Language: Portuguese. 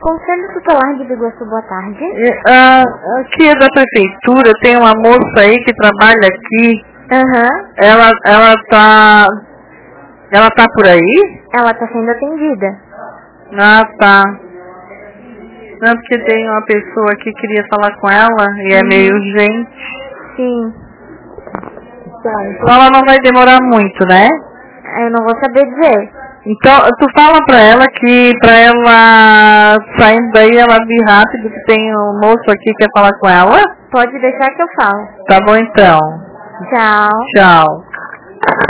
Conselho Tutelar de Biguaçu, boa tarde. Aqui é da prefeitura, tem uma moça aí que trabalha aqui. Ela tá por aí? Ela tá sendo atendida. Ah, tá. Não, porque tem uma pessoa que queria falar com ela e é meio urgente. Sim. Tá, então ela não vai demorar muito, né? Eu não vou saber dizer. Então, tu fala pra ela que pra ela saindo daí ela vir rápido, que tem um moço aqui que quer falar com ela? Pode deixar que eu falo. Tá bom então. Tchau. Tchau.